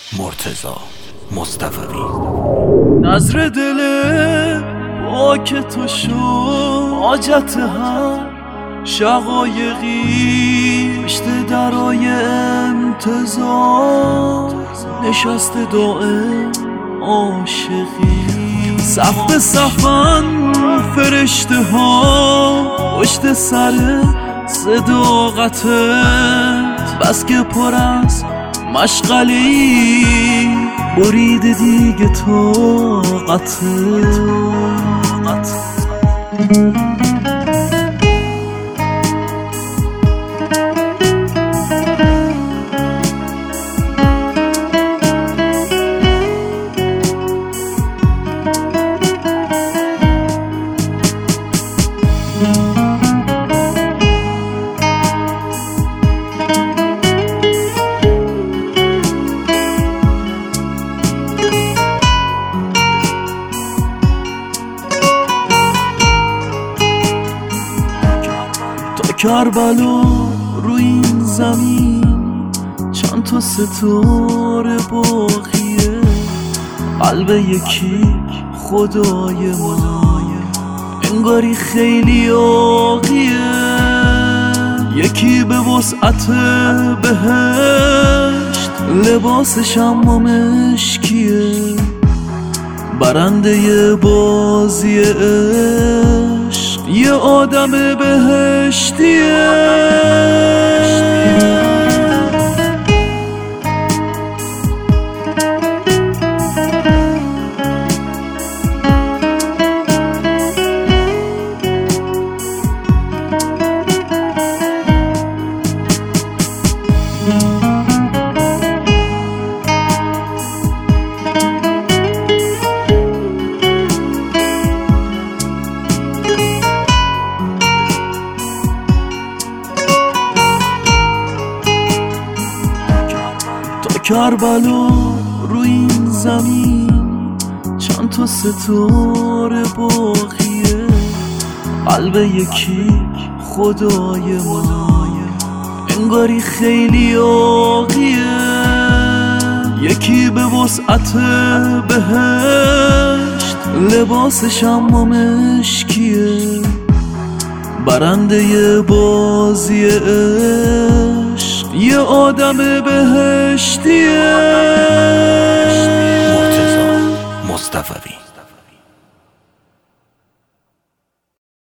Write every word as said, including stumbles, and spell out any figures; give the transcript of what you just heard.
مرتضی مصطفوی. نظر دل پاک تو شد حاجت هم شقایقی پشت درای انتظار نشسته دائم عاشقی صف به صفن فرشته ها پشت سر صداقتت بس که پر از مشغله‌ای برید دیگه طاقتت. کربلا رو این زمین چند تا ستاره باقیه، قلب یکی خدای منایه انگاری خیلی آقیه، یکی به وسعت بهشت لباسش اما مشکیه، برنده بازی عشق یه آدم بهشتیه. کربلا رو این زمین چند تا ستاره باقیه، قلب یکی خدای منایه انگاری خیلی آقیه، یکی به وسعت بهشت لباسش اما مشکیه، برنده بازی عشق یه آدم بهشتیه. مرتضی مصطفوی.